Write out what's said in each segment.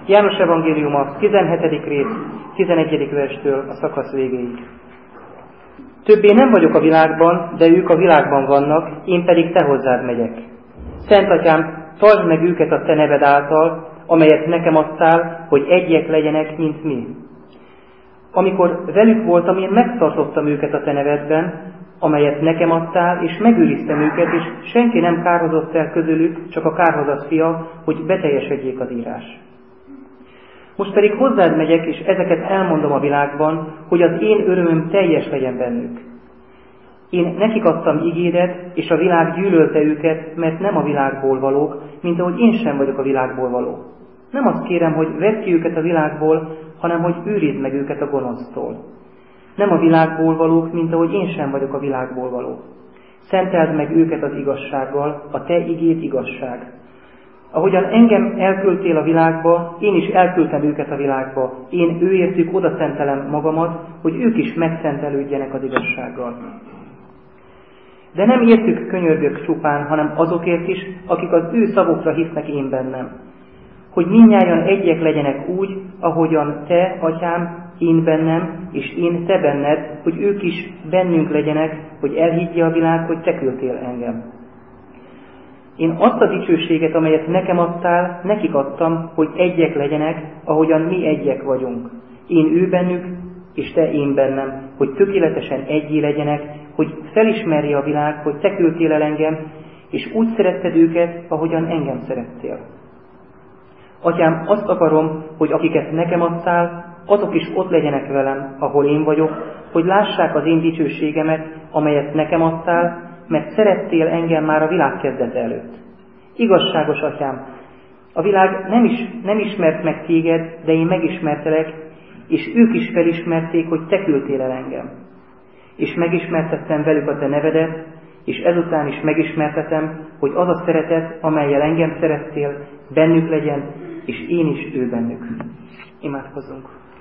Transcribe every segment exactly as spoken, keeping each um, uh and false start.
János evangéliuma, tizenhetedik rész, tizenegyedik verstől a szakasz végéig. Többé nem vagyok a világban, de ők a világban vannak, én pedig te hozzád megyek. Szent Atyám, tartsd meg őket a te neved által, amelyet nekem adtál, hogy egyek legyenek, mint mi. Amikor velük voltam, én megtartottam őket a te nevedben, amelyet nekem adtál, és megőriztem őket, és senki nem kárhozott el közülük, csak a kárhozat fia, hogy beteljesedjék az írás. Most pedig hozzád megyek, és ezeket elmondom a világban, hogy az én örömöm teljes legyen bennük. Én nekik adtam igédet, és a világ gyűlölte őket, mert nem a világból valók, mint ahogy én sem vagyok a világból való. Nem azt kérem, hogy vedd ki őket a világból, hanem hogy őrizd meg őket a gonosztól. Nem a világból valók, mint ahogy én sem vagyok a világból való. Szenteld meg őket az igazsággal, a te igéd igazság. Ahogyan engem elküldtél a világba, én is elküldtem őket a világba. Én őértük oda szentelem magamat, hogy ők is megszentelődjenek az igazsággal. De nem értük könyörgök csupán, hanem azokért is, akik az ő szavukra hisznek én bennem. Hogy mindnyájan egyek legyenek úgy, ahogyan te, Atyám, én bennem, és én te benned, hogy ők is bennünk legyenek, hogy elhiggye a világ, hogy te küldtél engem. Én azt a dicsőséget, amelyet nekem adtál, nekik adtam, hogy egyek legyenek, ahogyan mi egyek vagyunk. Én ő bennük, és te én bennem, hogy tökéletesen egyé legyenek, hogy felismerje a világ, hogy te küldtél el engem, és úgy szeretted őket, ahogyan engem szerettél. Atyám, azt akarom, hogy akiket nekem adtál, azok is ott legyenek velem, ahol én vagyok, hogy lássák az én dicsőségemet, amelyet nekem adtál, mert szerettél engem már a világ kezdete előtt. Igazságos Atyám, a világ nem, is, nem ismert meg téged, de én megismertelek, és ők is felismerték, hogy te küldtél el engem. És megismertettem velük a te nevedet, és ezután is megismertetem, hogy az a szeretet, amellyel engem szerettél, bennük legyen, és én is ő bennük. Imádkozzunk.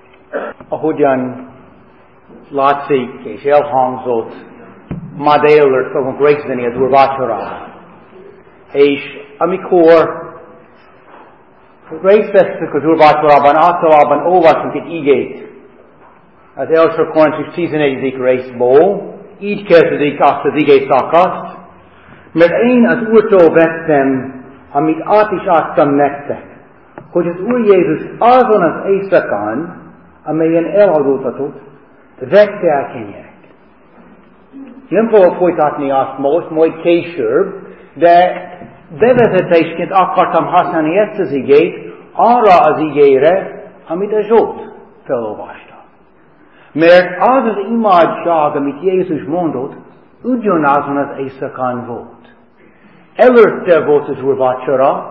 Ahogyan látszik és elhangzott, ma délelőtt fogunk részt venni az úrvacsorán. És amikor részt veszünk az úrvacsorában, általában olvasunk egy igét. Az első Korintus tizenegyedik részból, így kezdődik azt az igé szakaszt, mert én az Úrtól vettem, amit át is adtam nektek, hogy az Úr Jézus azon az éjszakán, amelyen elhallgatott, vette el kenyeret. Nem fogok folytatni azt most, majd később, de bevezetésként akartam használni ezt az igét arra az igére, amit a Zsolt felolvasta. Mert az az imádság, amit Jézus mondott, ugyanazon az éjszakán volt. Előtte volt az úrvacsora,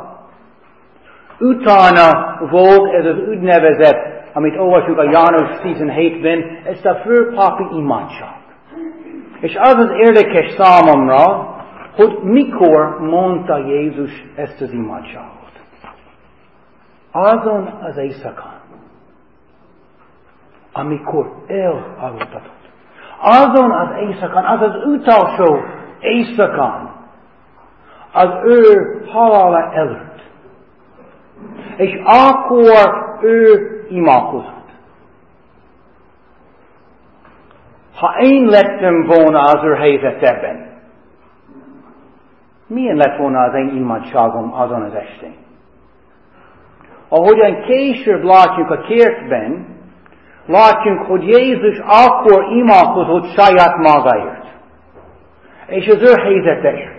utána volt ez az úgynevezett, amit olvasjuk a János tizenhétben, ez a főpapi imádság. És az az érdekes számomra, hogy mikor mondta Jézus ezt az imádságot. Azon az éjszakán, amikor elhallgatott. Azon az éjszakán, az az utolsó éjszakán, az ő halála előtt. És akkor ő imádkozott. Ha én lettem volna az ő helyzetében, milyen lett volna az én imádságom azon az estén? Ahogyan később látjuk a kertben, látjuk, hogy Jézus akkor imádkozott saját magáért. És az ő helyzeteért.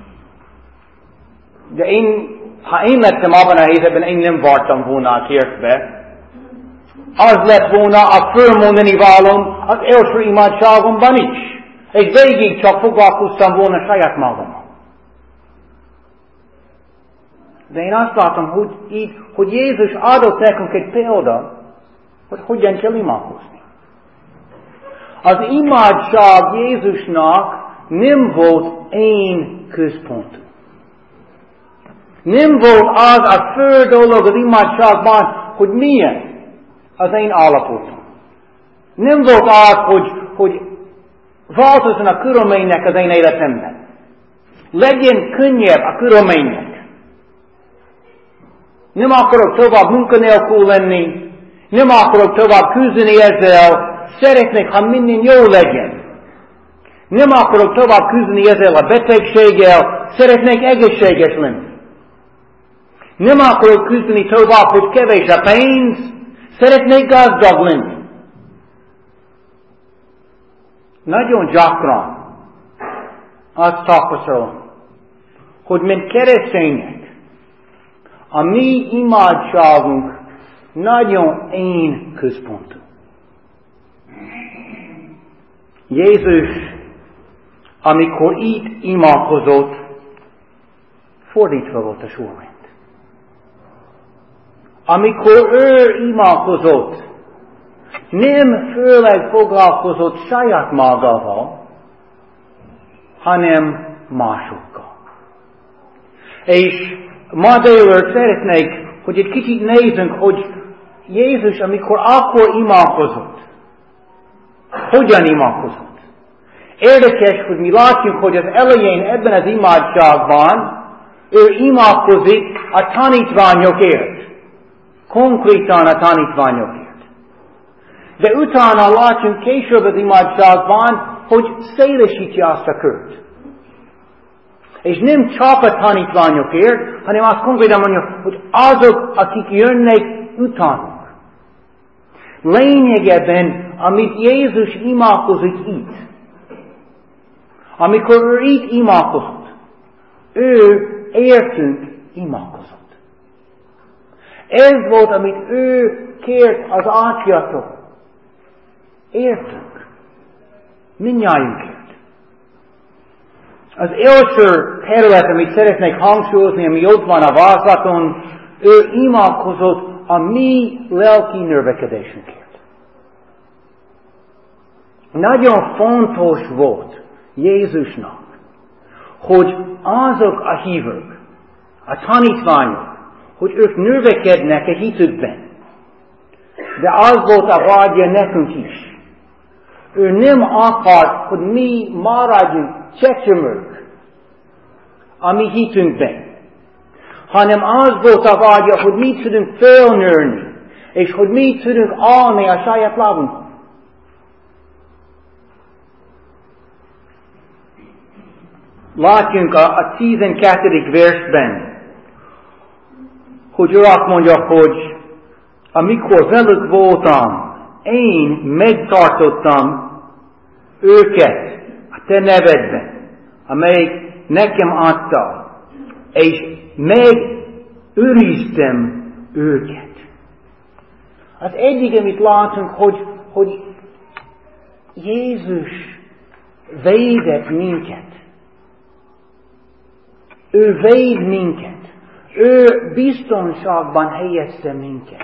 De én, ha én lettem abban a helyzetben, én nem vártam volna a kertbe. Az lett volna a fölmondani válom az első imádságomban is. És végig csak foglalkoztam volna saját magammal. De én azt látom, hogy, így, hogy Jézus adott nekünk egy példa, hogy hogyan kell imádkozni. Az imádság Jézusnak nem volt én központú. Nem volt az a fő dolog az imádságban, hogy milyen az én állapotom. Nem volt az, hogy, hogy változzon a körülménynek az én életemben. Legyen könnyebb a körülménynek. Nem akarok tovább munkanélkül lenni. Nem akarok tovább küzdeni ezzel. Szeretnék, ha minden jó legyen. Nem akarok tovább küzdeni ezzel a betegséggel. Szeretnék egészséges lenni. Nem akarok küzdeni tovább, hogy kevés a pénz. Szeretnék gazdag lenni. Nagyon gyakran azt tapasztalom, hogy mint keresztények, a mi imádságunk nagyon én központú. Jézus, amikor itt imádkozott, fordítva volt a sorrend. Amikor ő imádkozott, nem főleg foglalkozott saját magával, hanem másokkal. És ma délelőtt szeretnék, hogy egy kicsit nézzünk, hogy Jézus, amikor akkor imádkozott, hogyan imádkozott. Érdekes, hogy mi látjuk, hogy az elején ebben az imádságban ő imádkozik a tanítványokért. Konkrétan a tanítványokért. De utána látjuk később az imádságban, hogy szélesíti azt a kört. És nem csak a tanítványokért, hanem azt konkrétan mondja, hogy azok, akik jönnek utánuk. Lényegében, amit Jézus imádkozik itt, amikor ő itt imádkozott, ő értünk imádkozott. Ez volt, amit ő kért az Atyától. Értünk. Mindnyájunkért. Az első terület, amit szeretnék hangsúlyozni, ami ott van a vázlaton, ő imádkozott a mi lelki növekedésünkért. Nagyon fontos volt Jézusnak, hogy azok a hívők, a tanítványok, hogy ők növekednek a hitükben. De az volt a vágya nekünk is. Ő nem akart, hogy mi maradjunk csecsemők a mi hitünkben, hanem az volt a vágya, hogy mi tudunk felnőni, és hogy mi tudunk állni a saját lábunkon. Látjunk a, a tizenkettedik versben, hogy ő azt mondja, hogy amikor velük voltam, én megtartottam őket a te nevedben, amelyik nekem adtál, és megőriztem őket. Az egyik, amit látunk, hogy, hogy Jézus védett minket. Ő véd minket. Ő biztonságban helyezte minket.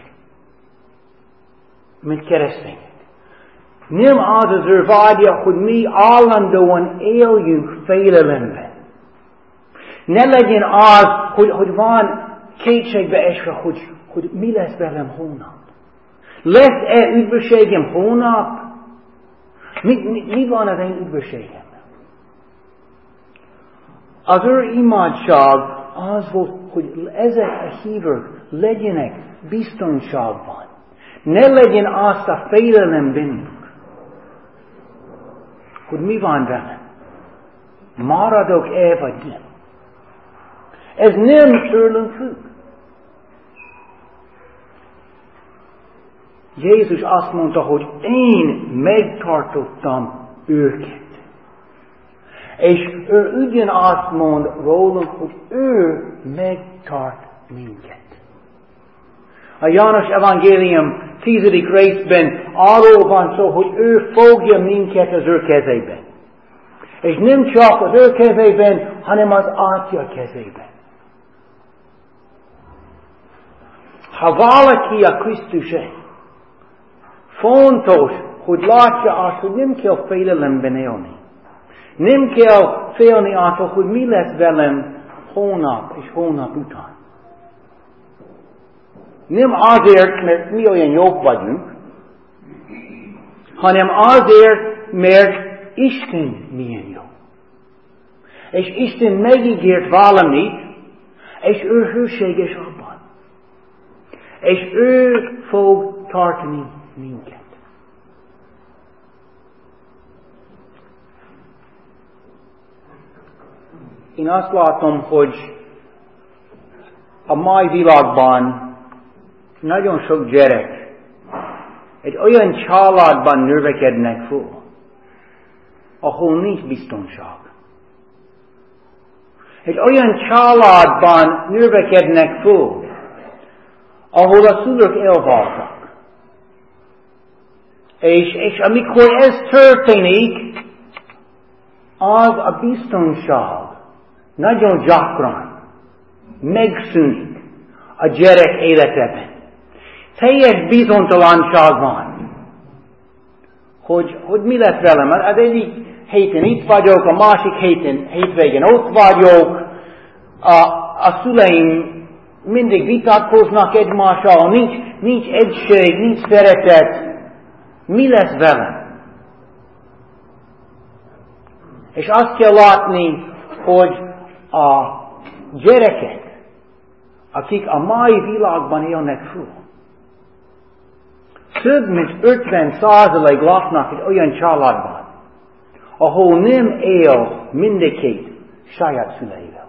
Mint keresztények. Nem az az ő vágya, hogy mi állandóan éljünk félelemben. Ne legyen az, hogy, hogy van kétségbe esve, hogy, hogy mi lesz velem hónap. Lesz-e üdvösségem hónap? Mi, mi, mi van az én üdvösségem? Az ő imádság az volt, hogy ezek a hívők legyenek biztonságban. Ne legyen azt a félelem bennünk, hogy mi van velem. Maradok-e vagy nem? Ez nem tőlünk függ. Jézus azt mondta, hogy én megtartottam őket. És ő ugyanazt mond rólunk, hogy ő megtart minket. A János evangélium tizedik részben arról van szó, hogy ő fogja minket az ő kezében. És nem csak az ő kezében, hanem az Atya kezében. Ha valaki a Krisztusé, fontos, hogy látja azt, hogy nem kell félelemben élni. Nem kell félni attól, hogy mi lesz velem hónap és hónap után. Nem azért, mert mi olyan jók vagyunk, hanem azért, mert Isten milyen jó. És Isten megígért valamit, és ő hűséges abban. És ő fog tartani minket. Én azt látom, hogy a mai világban nagyon sok gyerek egy olyan családban növekednek föl, ahol nincs biztonság. Egy olyan családban növekednek föl, ahol a szülők elváltak. És, és amikor ez történik, az a biztonság nagyon gyakran megszűnik a gyerek életében. Teljes bizonytalanság van, hogy, hogy mi lesz velem. Az egyik héten itt vagyok, a másik héten, hétvégén ott vagyok, a, a szüleim mindig vitatkoznak egymással, nincs, nincs egység, nincs szeretet. Mi lesz velem? És azt kell látni, hogy a gyerekek, akik a mai világban élnek föl, több mint ötven százalék laknak egy olyan családban, ahol nem él mindkét saját szüleivel.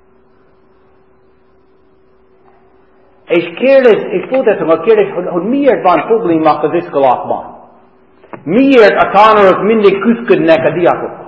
És kérdez, és folytatom a kérdést, hogy, hogy miért van problémák az iskolákban? Miért a tanárok mindig küzdködnek a diákokkal?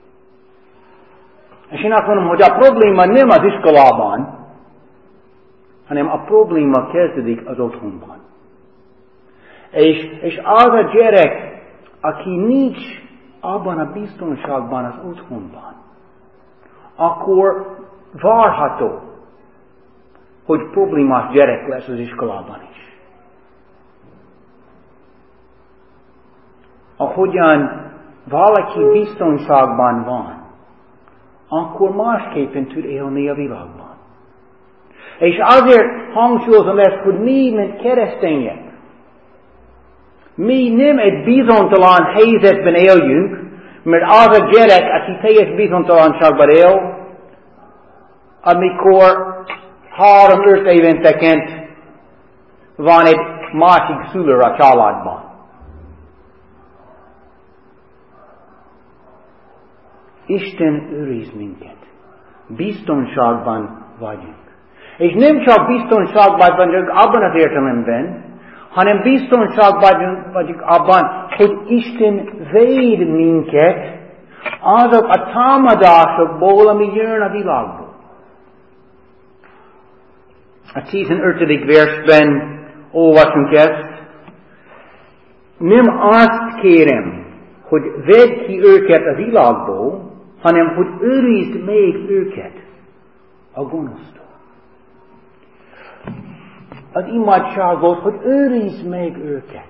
És én azt mondom, hogy a probléma nem az iskolában, hanem a probléma kezdődik az otthonban. És, és az a gyerek, aki nincs abban a biztonságban az otthonban, akkor várható, hogy problémás gyerek lesz az iskolában is. Ahogyan valaki biztonságban van, akkor másképpen tud élni a világban. És azért hangsúlyozom ezt, hogy mi, mint keresztények, mi nem egy bizonytalan helyzetben éljünk, mert az a gyerek, aki teljes bizonytalanságban él, amikor három-öt éventeként van egy másik szülő a családban. Isten őriz minket. Biztonságban vagyunk. És nem csak biztonságban vagyunk abban az értelemben, hanem biztonságban vagyunk abban, hogy Isten véd minket azok a támadásokból, ami jön a világból. A tizenötödik versben olvasunk ezt. Nem azt kérem, hogy vedd ki őket a világból, hanem hogy őrizd még őket a gonosztól. Az imádságot, hogy őrizd meg őket.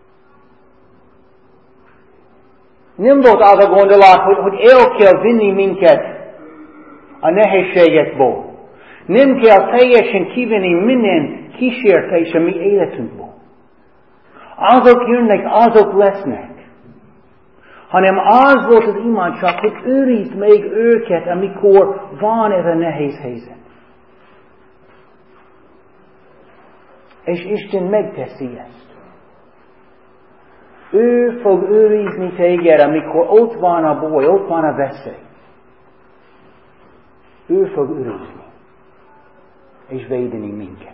Nem volt az a gondolat, hogy, hogy el kell vinni minket a nehézségekből. Nem kell teljesen kivenni minden kísértés a mi életünkből. Azok jönnek, azok lesznek. Hanem az volt az imádság, hogy őrizd meg őket, amikor van ez a nehéz helyzet. És Isten megteszi ezt. Ő fog őrizni téged, amikor ott van a baj, ott van a veszély. Ő fog őrizni. És védeni minket.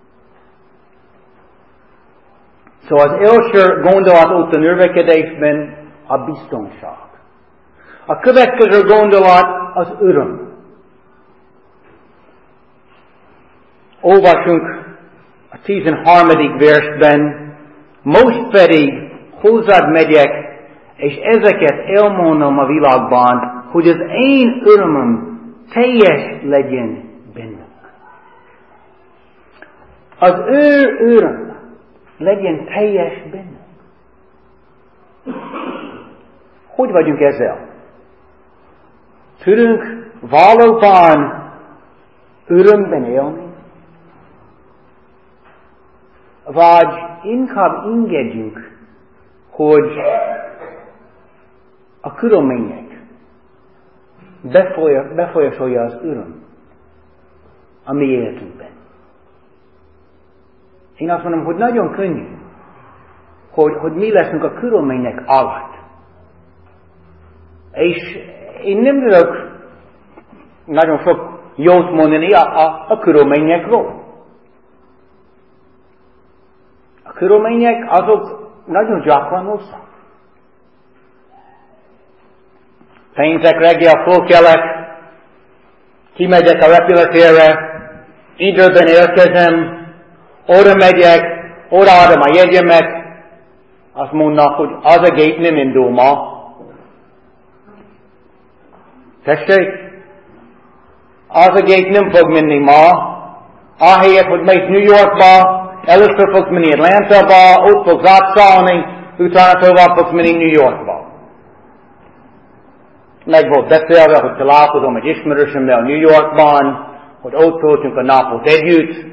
Szóval az első gondolat ott a növekedésben a biztonság. A következő gondolat az öröm. Olvasunk a tizenharmadik versben, most pedig hozzád megyek, és ezeket elmondom a világban, hogy az én örömöm teljes legyen bennük. Az ő öröm legyen teljes bennük. Hogy vagyunk ezzel? Tudunk valóban örömben élni? Vagy inkább engedjük, hogy a körülmények befolyásolja az öröm a mi életünkben. Én azt mondom, hogy nagyon könnyű, hogy, hogy mi leszünk a körülmények alatt. És én nem tudok nagyon sok jót mondani a, a, a körülményekről. A körülmények azok nagyon gyakran rosszak. Péntek reggel fölkelek, kimegyek a repülőtérre, időben érkezem, oda megyek, odaadom a jegyemet, azt mondnak, hogy az a gép nem indul ma. Tessék? Az a gép nem fog menni ma, ahelyett, hogy mész New Yorkba, először fogsz menni Atlantába, ott fogsz átszállni, utána tovább fogsz menni New Yorkba. Meg volt beszélve, hogy találkozom egy ismerősömmel New Yorkban, hogy ott töltünk a napot együtt,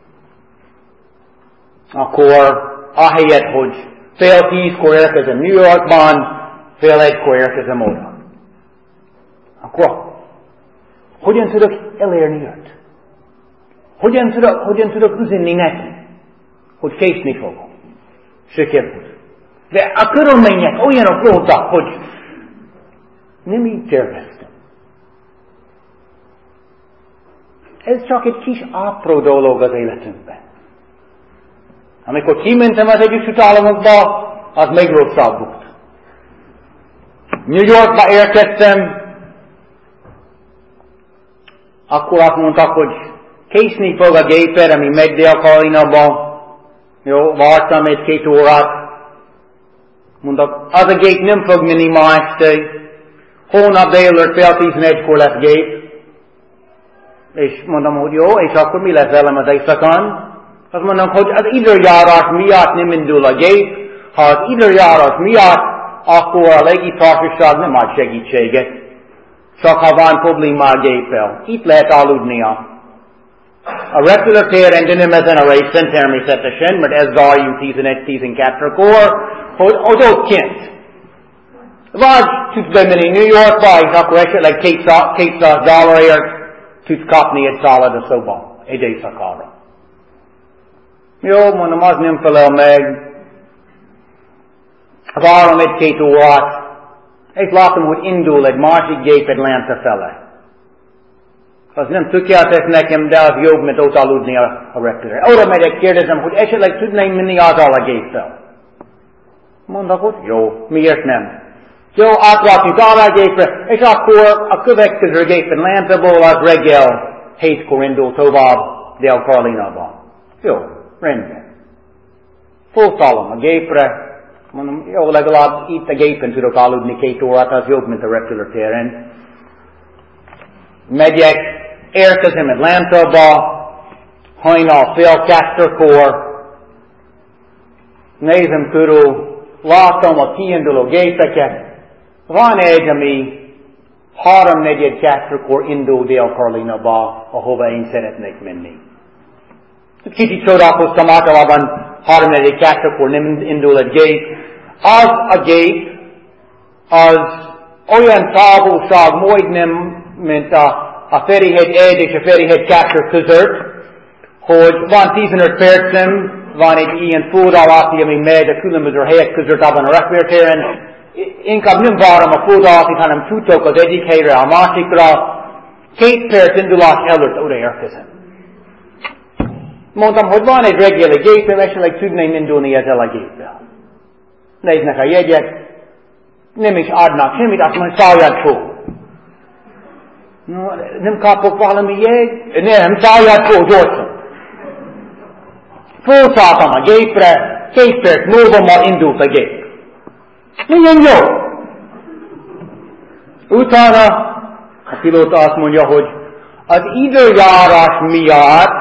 akkor ahelyett, hogy fél tízkor érkezem New Yorkban, fél egykor érkezem oda. Akkor hogyan tudok elérni őt? Hogyan tudok, hogyan tudok üzenni neki, hogy késni fogom? Sikerült. De a körülmények olyanok voltak, hogy nem így terveztem. Ez csak egy kis apró dolog az életünkben. Amikor kimentem az Egyesült Államokba, az még rosszabb volt. New Yorkba érkeztem, akkor azt mondtak, hogy késni fog a géped, ami megy Dél-Karolínába. Jó, vártam egy-két órát. Mondtak, az a gép nem fog menni ma este. Holnap délelőtt fél tizenegykor lesz gép. És mondom, hogy jó, és akkor mi lesz velem az éjszakán? Azt mondom, hogy az időjárás miatt nem indul a gép. Ha az időjárás miatt, akkor a légitársaság nem ad segítséget. Csak ha van probléma a géppel. Itt lehet aludnia. A repülőtéren, de nem ezen a részen természetesen, mert ez zárjuk tizenegy-tizenkettőkor, hogy, hogy ott kint. Vagy tudsz bemenni New Yorkba, és akkor esetleg kétszáz dollárért tudsz kapni egy szállat a szoba, egy éjszakára. Jó, mondom, az nem felel meg. Várom egy-két órát, és látom, hogy indul egy másik gép Atlanta fele. Az nem tökéletes nekem, de az jobb, mint ott aludni a, a repülőre. Oda megyek, kérdezem, hogy esetleg tudnám menni azzal a géppel. Mondok, hogy jó, miért nem? Jó, átlátjuk arra a gépre, és akkor a következő gép Atlantából az reggel hétkor indul tovább Dél-Karolínába. Jó, rendben. Fölszállom a gépre, mondom, jó, legalább itt a gépen tudok aludni két órát, az jobb, mint a repülőtéren. Megyek, érkezem Atlantába, hajnal fél kettőkor, nézem körül, látom a kiinduló gépeket, van egy, ami háromnegyed kettőkor indul Dél-Karolínába, ahova én szeretnék menni. Kicsit csodálkoztam, általában háromnegyed kettőkor nem indul egy gép. Az a gép, az olyan távolság majdnem, mint a, a Ferihegy egy és a Ferihegy kettő között, hogy van tizenöt percem, van egy ilyen fordulati, ami megy a különböző helyek között abban a repülőtéren. Inkább nem várom a fordulatit, hanem futok az egyik helyre a másikra. Két perc indulás előtt oda érkezem. Mondtam, hogy van egy reggeli gépem, esetleg tudnám indulni ezzel a géppel. Néznek a jegyek, nem is adnak semmit, azt mondja, szálljad föl. No, nem kapok valami jegy? Nem, szálljad föl, gyorsan. Fölszálltam a gépre, két perc múlva már indult a gép. Milyen jó! Utána a pilóta azt mondja, hogy az időjárás miatt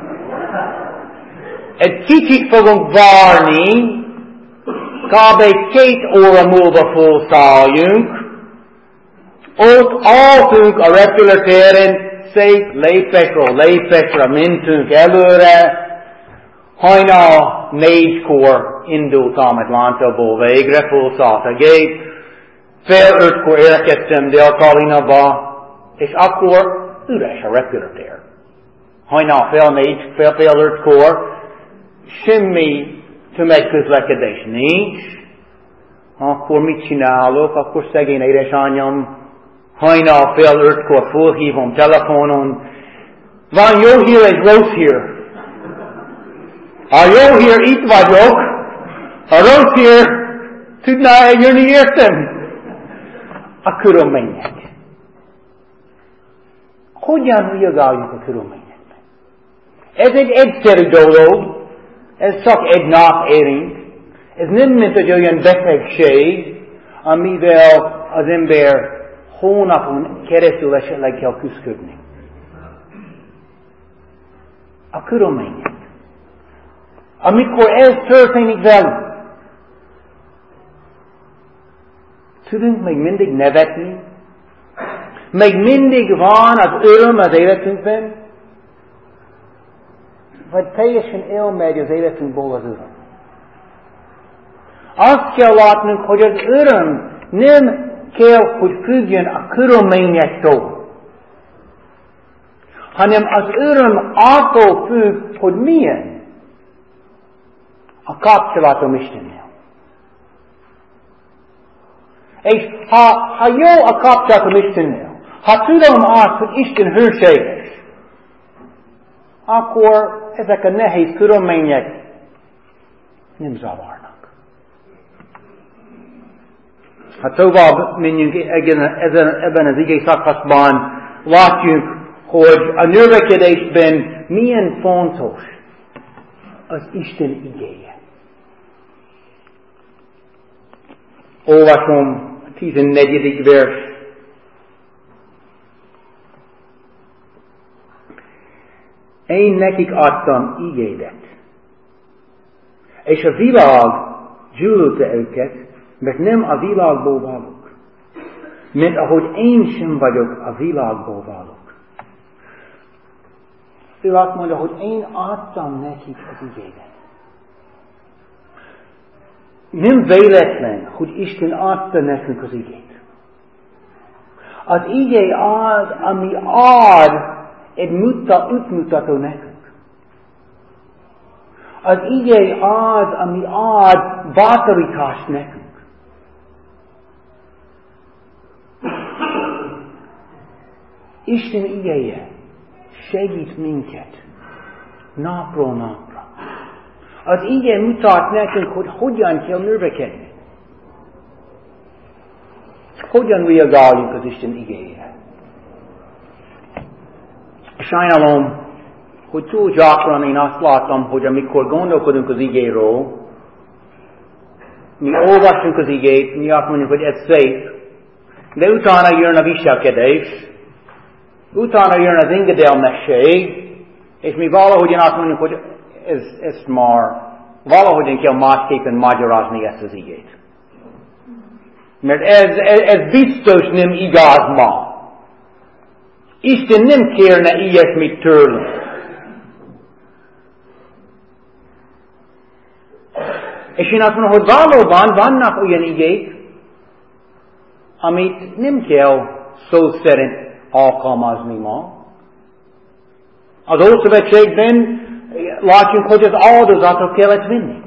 egy kicsit fogunk várni, kb. két óra múlva felszálljunk, ott álltunk a repülőtéren, szép lépésről lépésre mentünk előre, hajnal négykor indultam Atlantából végre, felszállt a gép, fél ötkor érkeztem Dél-Karolínába, és akkor üres a repülőtér. Hajnal fél négy, fél, fél ötkor, semmi tömegközlekedés nincs, akkor mit csinálok? Akkor szegény édesanyám hajnal fél ötkor fölhívom telefonon, van jó hír és rossz hír. A jó hír, itt vagyok, a rossz hír, tudná eljönni értem? A körülmények. Hogyan reagáljuk a körülményekben? Ez egy egyszerű dolog, ez csak egy nap érint. Ez nem mint egy olyan betegség, amivel az ember hónapon keresztül esetleg kell küzdködni. A körülmények. Amikor ez történik velünk, tudunk még mindig nevetni? Még mindig van az öröm az életünkben? Vagy teljesen elmegy az életünkból az öröm? Azt kell látnunk, hogy az öröm nem kell, hogy függjön a körülményektől, hanem az öröm attól függ, hogy milyen a kapcsolatom Istennel. És ha, ha jó a kapcsolatom Istennel, ha tudom azt, hogy Isten hűséges, akkor ezek a nehéz körülmények nem zavarnak. Ha tovább menjünk ebben az igei szakaszban, látjuk, hogy a növekedésben milyen fontos az Isten igéje. Olvasom a tizennegyedik vers. Én nekik adtam igédet, és a világ gyűlölte őket, mert nem a világból valók, mert ahogy én sem vagyok a világból valók. Ő azt mondja, hogy én adtam nekik az igédet. Nem véletlen, hogy Isten adta nekünk az igét. Az igé az, ami ad egy útmutató nekünk. Az igé az, ami ad bátorítást nekünk. Isten igéje segít minket napról napra. Az ige mutat nekünk, hogy hogyan kell növekedni. Hogyan reagálunk az Isten igéjére. Sajnálom, hogy túl gyakran én azt látom, hogy amikor gondolkodunk az igéről, mi olvasunk az igét, mi azt mondjuk, hogy ez szép, de utána jön a viselkedés, utána jön az engedelmesség, és mi valahogyan azt mondjuk, hogy ez, ez már valahogyan kell másképpen magyarázni ezt az igét. Mert ez, ez, ez biztos nem igaz ma. Isten nem kérne ilyesmit tőlünk. És én azt mondom, hogy valóban vannak olyan igék, amit nem kell szó szerint alkalmazni ma. Az Ószövetségben látjuk, hogy az áldozatot kellett vinni.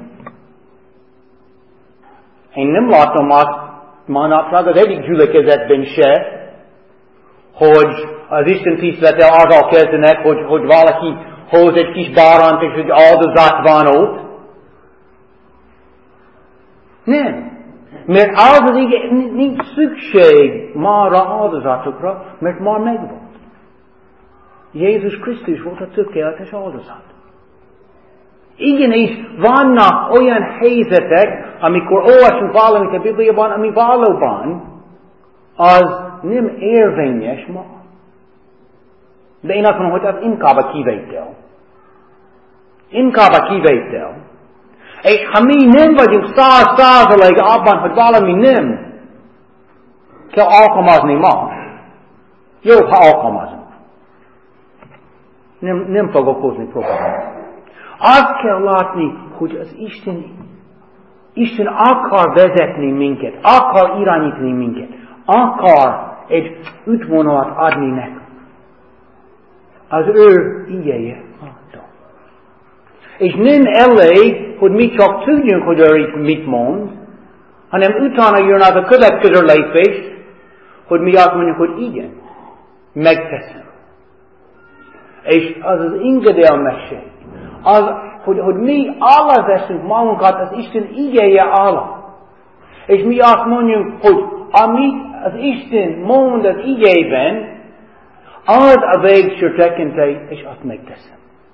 Én nem látom azt manapság az egyik gyülekezetben se, hogy az Isten tisztelete azzal kezdenek, hogy, hogy valaki hoz egy kis bárányt, és egy áldozat van ott. Nem. Mert az az ige, nincs szükség mára áldozatokra, mert már megvolt. Jézus Krisztus volt a tökéletes áldozat. Igenis, vannak olyan helyzetek, amikor olvasunk valamit a Bibliában, ami valóban az nem érvényes ma. De én azt mondom, hogy az inkább a kivétel. Inkább a kivétel. És ha mi nem vagyunk száz százalék abban, hogy valami nem kell alkalmazni ma, jó, ha alkalmazunk. Nem, nem fog okozni problémát. Azt kell látni, hogy az Isten, Isten akar vezetni minket, akar irányítani minket, akar egy útvonalat adni nekünk. Az ő igéje adta. És nem elég, hogy mi csak tudjunk, hogy ő mit mond, hanem utána jön az a következő lépés, hogy mi azt mondjuk, hogy igen, megteszem. És az az engedelmesség. Az, hogy, hogy mi alázessünk magunkat az Isten igéje alá. És mi azt mondjuk, hogy amit az Isten mond az igében, az a végső tekintély, és azt megteszem.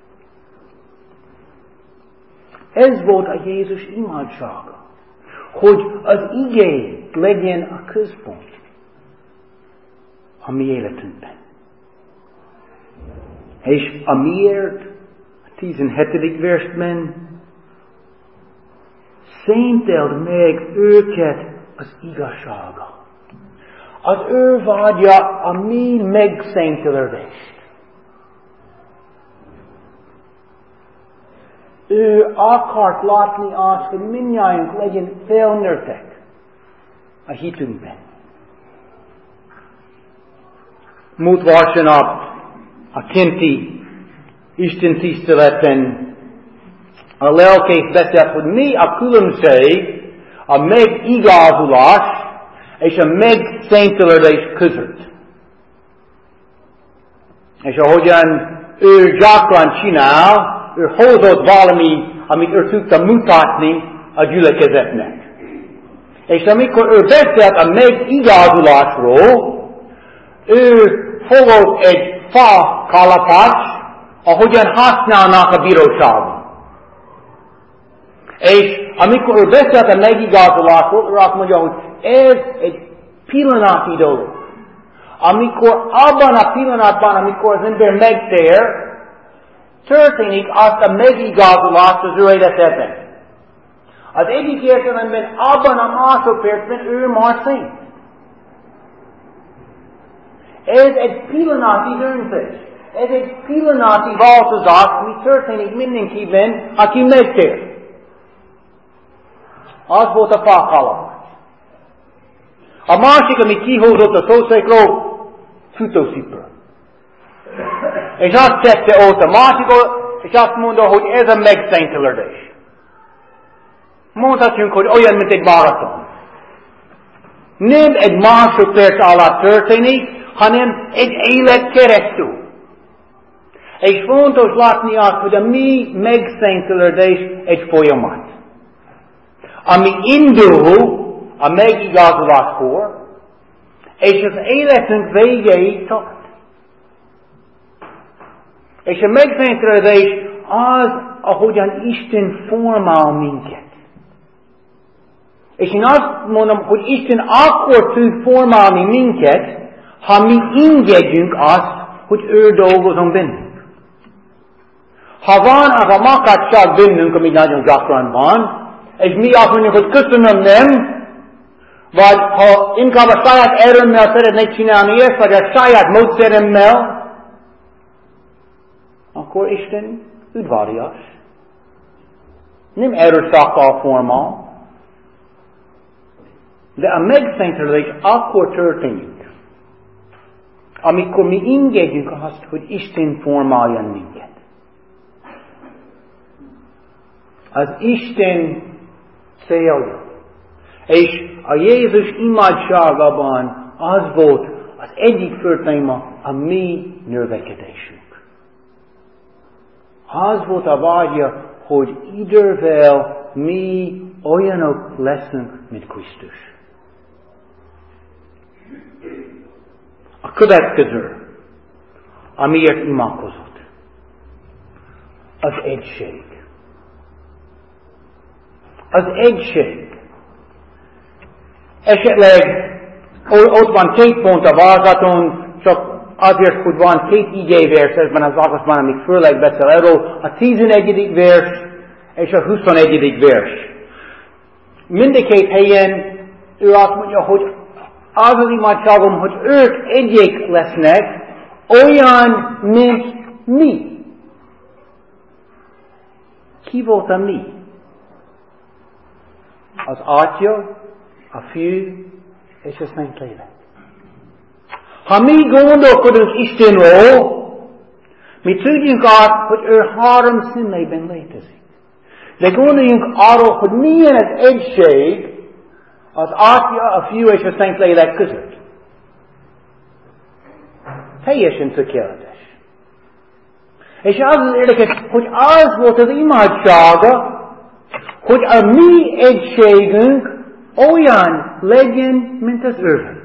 Ez volt a Jézus imádsága. Hogy az igé legyen a központ a mi életünkben. És amiért a tizenhetedik versben szenteld meg őket az igazsága. Az ő vágya a mi megszentelődést. Ő akart látni azt, hogy mindnyájunk legyen felnőttek a hitünkben. Múlt vasárnap a kinti Isten tiszteleten a lelkész beszélt, hogy mi a különbség a megigazulás és a megszentelődés között. És ahogyan ő gyakran csinál, ő hozott valami, amit ő tudta mutatni a gyülekezetnek. És amikor ő beszélt a megigazulásról, ő fogott egy fa kalapács, ahogyan használnak a bíróságon. És amikor ő beszélt a megigazolásról, ő azt mondja, hogy ez egy pillanatnyi dolog. Amikor abban a pillanatban, amikor az ember megtér, történik azt a megigazolást az ő életében. Az egyik értelemben abban a másodpercben ő már szent. Ez egy pillanatnyi döntés. Ez egy pillanatnyi változás, mi történik mindenkiben, aki megtér. Az volt a fakalapács. A másik, amit kihozott a szószékról, futószipő. És azt tette ott a másikot, és azt mondta, hogy ez a megszentelődés. Mondhatjunk, hogy olyan, mint egy maraton. Nem egy másodperc alatt történik, hanem egy élet keresztül. És fontos látni azt, hogy a mi megszentelődés egy folyamat. Ami indul a megigazoláskor, és az életünk végéig tart. És a megszentelődés az, ahogyan Isten formál minket. És én azt mondom, hogy Isten akkor tud formálni minket, ha mi engedjünk azt, hogy ő dolgozom bennünk. Ha van az a makacság bennünk, ami nagyon gyakran van, és mi azt mondjuk, hogy köszönöm, nem, vagy ha inkább a saját erőmmel szeretnék csinálni ezt, vagy a saját módszeremmel, akkor Isten udvarias. Nem erőszakkal formál, de a megszentelődés akkor történik, amikor mi engedjük azt, hogy Isten formáljon minket. Az Isten célja. És a Jézus imádságában az volt az egyik fő téma, a mi növekedésünk. Az volt a vágya, hogy idővel mi olyanok leszünk, mint Krisztus. A következő, amiért imádkozott, az egység. Az egység. Esetleg ott van két pont a vázaton, csak azért, hogy van két igévers ebben az ágazban, amik főleg beszél erről, a tizenegyedik vers és a huszonegyedik vers. Mindkét helyen ő azt mondja, hogy az az imádságom, hogy ők egyek lesznek, olyan, mint mi. Ki volt a mi? Az Atya, a Fiú és a Szentlélek. Ha mi gondolkodunk Istenről, Mi tudjunk azt, hogy ő három személyben létezik. De gondoljunk arról, hogy milyen az egység az Atya, a Fiú és a Szentlélek között. Teljesen tökéletes. És az az érdekes, hogy az volt az imádsága, hogy a mi egységünk olyan legyen, mint az őrök.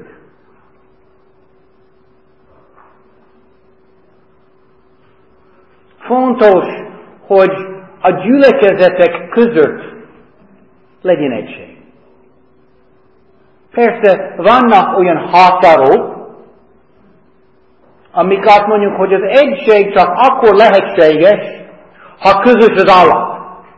Fontos, hogy a gyülekezetek között legyen egység. Persze vannak olyan határok, amik azt mondjuk, hogy az egység csak akkor lehetséges, ha közös az alap.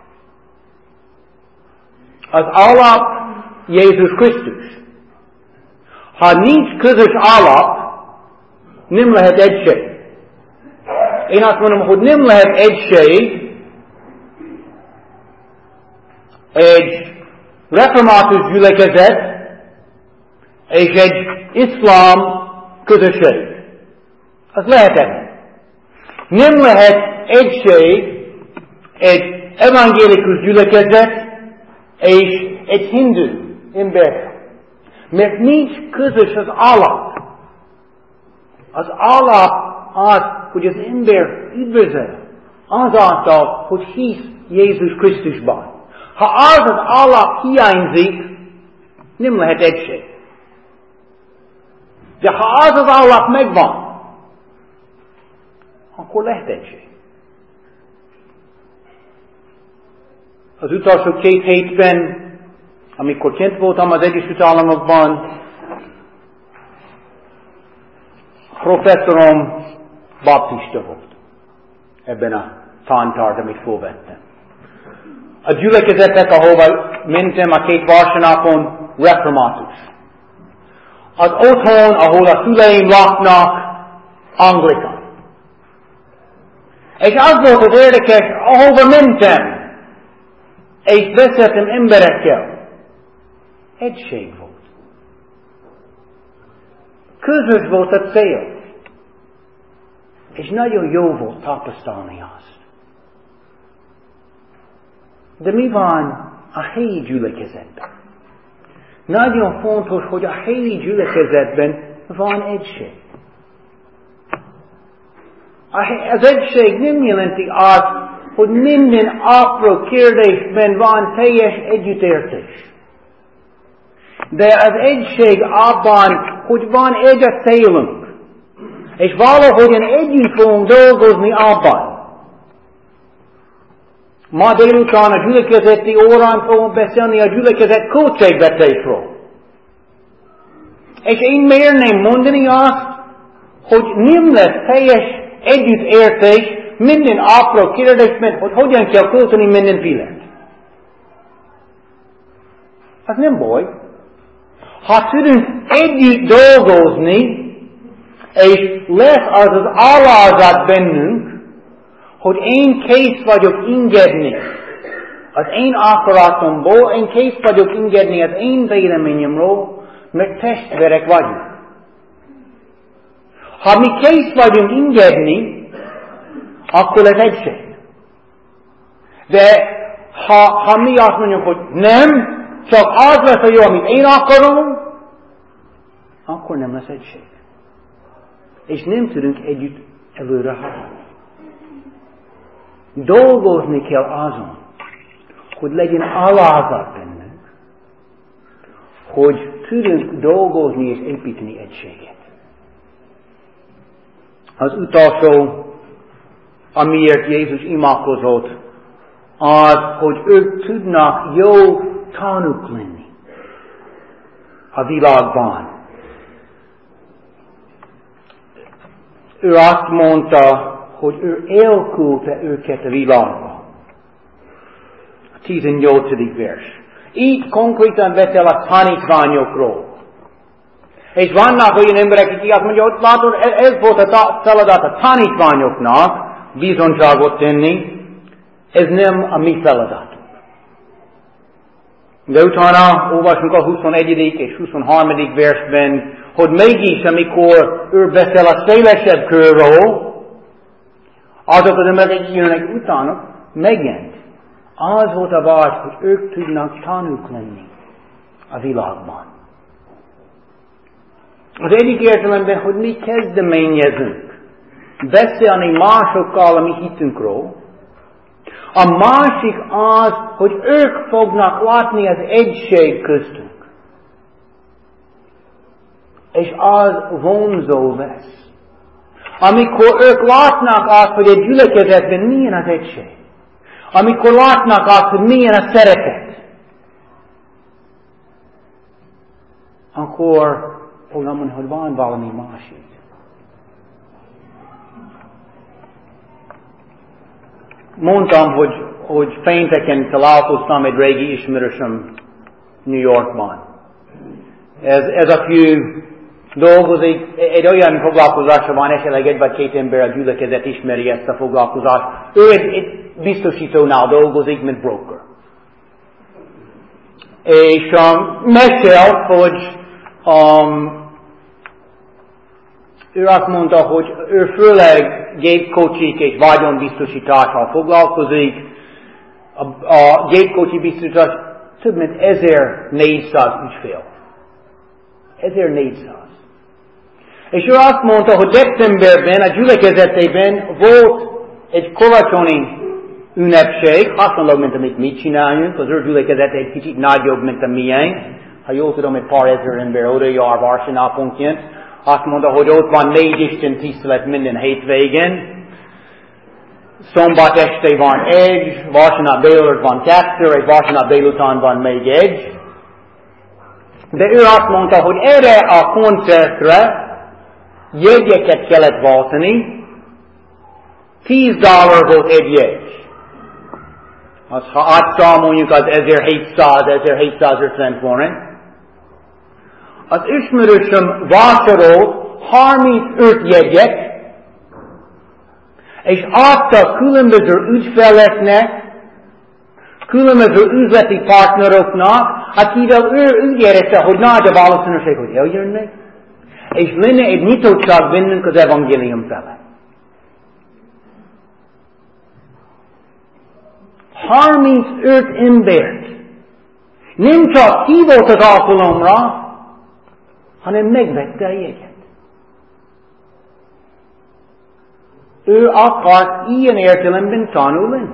Az alap Jézus Krisztus. Ha nincs közös alap, nem lehet egység. Én azt mondom, hogy nem lehet egység egy református gyülekezet és egy iszlám közösség. Az lehetetlen. Nem lehet egység egy evangélikus gyülekezet és egy hindu ember. Mert nincs közös az alap. Az alap az, hogy az ember üdvözöl azáltal, hogy hisz Jézus Krisztusban. Ha az az alap hiányzik, nem lehet egység. De ha az az alap megvan, akkor lehet egység. Az utolsó két hétben, amikor kint voltam az Egyesült Államokban, professzorom baptista volt ebben a tantart, amit fölvettem. A gyülekezetek, ahova mentem a két vasárnapon, református. Az otthon, ahol a szüleim laknak, anglikan. És az volt az érdekes, ahova mentem, és beszéltem emberekkel. Egység volt. Közös volt a cél. És nagyon jó volt tapasztalni azt. De mi van a helyi gyülekezetben? Nagyon fontos, hogy a helyi gyülekezetben van egység. Az egység nem jelenti azt, hogy minden apró kérdésben van teljes együttértés. De az egység abban, hogy van egy a célunk. És valahogyan együtt fogunk dolgozni abban. Ma délután a gyülekezeti órán fogunk beszélni a gyülekezet költségvetésről. És én merném mondani azt, hogy nem lesz teljes együttértés minden apró kérdésben, hogy hogyan kell költeni mindenféle. Az nem baj. Ha tudunk együtt dolgozni, és lesz az az alázat bennünk, hogy én kész vagyok engedni az én akaratomból, én kész vagyok engedni az én véleményemről, mert testvérek vagyunk. Ha mi kész vagyunk engedni, akkor ez egység. De ha, ha mi azt mondjuk, hogy nem, csak az lesz a jó, amit én akarom, akkor nem lesz egység. És nem tudunk együtt előre haladni. Dolgozni kell azon, hogy legyen alázat bennünk, hogy tudunk dolgozni és építeni egységet. Az utolsó, amiért Jézus imádkozott, az, hogy ők tudnak jó tanúk lenni a világban. Ő azt mondta, hogy ő elküldte őket a világba. A tizennyolcadik vers. Így konkrétan beszél a tanítványokról. És vannak olyan emberek, akik azt mondja, hogy látod, ez volt a feladat a tanítványoknak, bizonyságot tenni, ez nem a mi feladatunk. De utána olvasunk a huszonegyedik és huszonharmadik versben, hogy mégis, amikor ő beszél a szélesebb körről, Azok az emberek, akik jönnek utánuk, megint az volt a vágy, hogy ők tudnak tanúk lenni a világban. Az egyik értelemben, hogy mi kezdeményezünk beszélni másokkal a mi hitünkről. A másik az, hogy ők fognak látni az egység köztünk. És az vonzó lesz. Amikor ők látnak azt, hogy egy gyülekezetben milyen az egység. Amikor látnak azt, hogy milyen a szeretet. Akkor fognak mondani, hogy van valami másik. Mondtam, hogy, hogy pénteken találkoztam egy régi ismerősöm New Yorkban. Ez, ez a fiú dolgozik, egy olyan foglalkozása van, esetleg egy vagy két ember a gyülekezet ismeri ezt a foglalkozást. Ő egy, egy biztosítónál dolgozik, mint broker. És um, mesél, hogy um, ő azt mondta, hogy ő főleg gépkocsik és vagyonbiztosítással foglalkozik. A, a gépkocsi biztosítás több mint ezernégyszáz ügyfél. ezernégyszáz. És ő azt mondta, hogy decemberben a gyülekezetében volt egy karácsonyi ünnepség, hasonló, mint amit mi csináljunk, az ő gyülekezet egy kicsit nagyobb, mint a miénk. Ha jól tudom, egy pár ezer ember oda jár vasárnaponként. Azt mondta, hogy ott van négy Isten tisztelet minden hétvégén. Szombat este van egy, vasárnap délután van kettő, és vasárnap délután van még egy. De ő azt mondta, hogy erre a koncertre jegyeket kellett váltani, tíz dollár volt egy jegy. Az, ha átszámoljuk, az ezerhétszáz ezerhétszázötven forint. Az ismerősöm vásárolt harmincöt jegyet, és adta különböző ügyfeleknek, különböző üzleti partneroknak, akivel ő úgy érezte, hogy nagy a valószínűség, hogy eljönnek, és lenne egy nyitottság bennünk az evangélium fele. harmincöt embert nem csak hívott az alkalomra, hanem megvette a jegyet. Ő akart ilyen értelemben tanul lenni.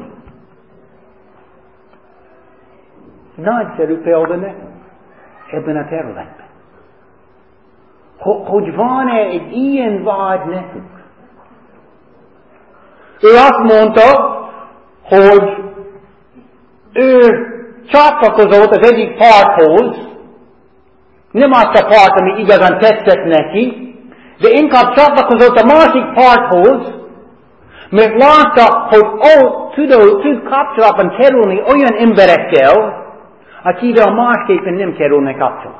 Nagyszerű példa nekünk ebben a területben. Hogy van-e egy ilyen vágy nekünk? Ő azt mondta, hogy ő csatlakozott az egyik parthoz, nem azt a part, ami igazán tetszett neki, de inkább csatlakozott a másik parthoz, mert látta, hogy ó, tud, tud kapcsolatban kerülni olyan emberekkel, akivel másképpen nem kerülne kapcsolat.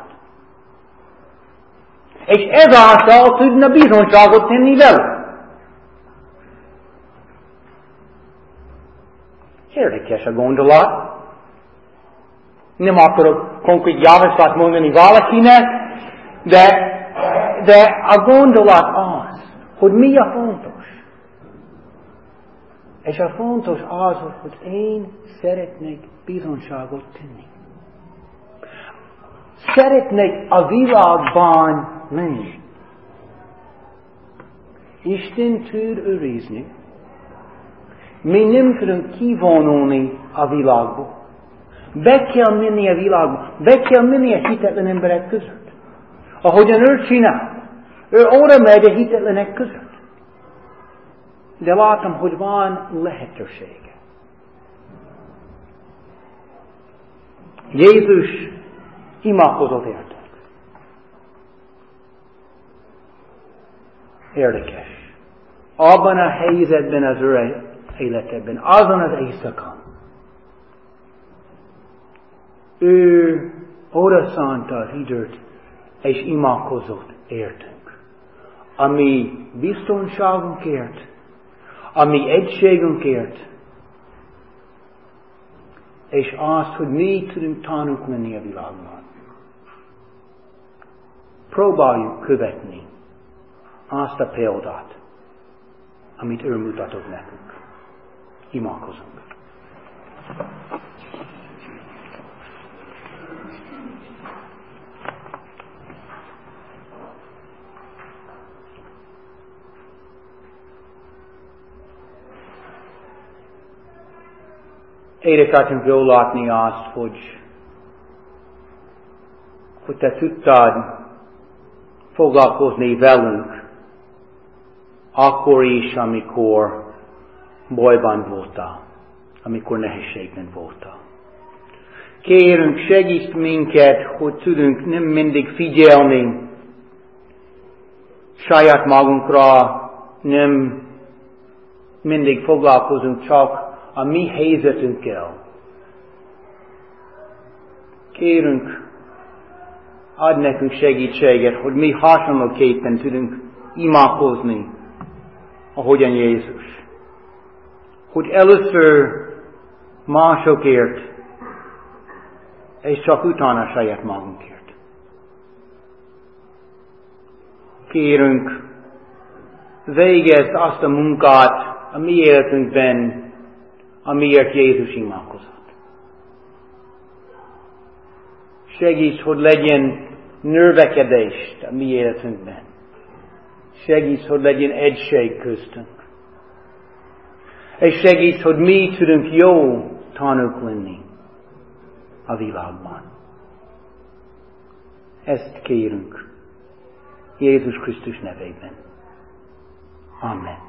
És ezáltal tudna bizonyságot tenni vele. Érdekes a gondolat. Nem akarok konkrét javaslat mondani valakinek, de, de a gondolat az, hogy mi a fontos. És a fontos az, hogy én szeretnék bizonyságot tenni. Szeretnék a világban lenni. Isten tud őrizni. Mi nem tudunk kivonulni a világból. Be kell menni a világba. Be kell menni a hitetlen emberek között. Ahogyan ő csinál. Ő oda megy a hitetlenek között. De látom, hogy van lehetősége. Jézus imádkozott értünk. Érdekes. Abban a helyzetben az ő életében, azon az éjszakán, ő oda szánta az időt, és imádkozott értünk. A mi biztonságunkért, a mi egységünkért, és azt, hogy mi tudunk tanúk lenni a világban. Próbáljuk követni azt a példát. amit ő mutatott nekünk. Imádkozunk. Érekátunk jól látni azt, hogy, hogy te tudtad foglalkozni velünk akkor is, amikor bajban voltál, amikor nehézségben voltál. Kérünk, segíts minket, hogy tudunk nem mindig figyelni saját magunkra, nem mindig foglalkozunk csak a mi helyzetünkkel. Kérünk, add nekünk segítséget, hogy mi hasonlóképpen tudunk imádkozni, ahogyan Jézus. Hogy először másokért, és csak utána saját magunkért. Kérünk, végezd azt a munkát a mi életünkben, amiért Jézus imádkozott. Segíts, hogy legyen növekedést a mi életünkben. Segíts, hogy legyen egység köztünk. És segíts, hogy mi tudunk jó tanúk lenni a világban. Ezt kérünk Jézus Krisztus nevében. Amen.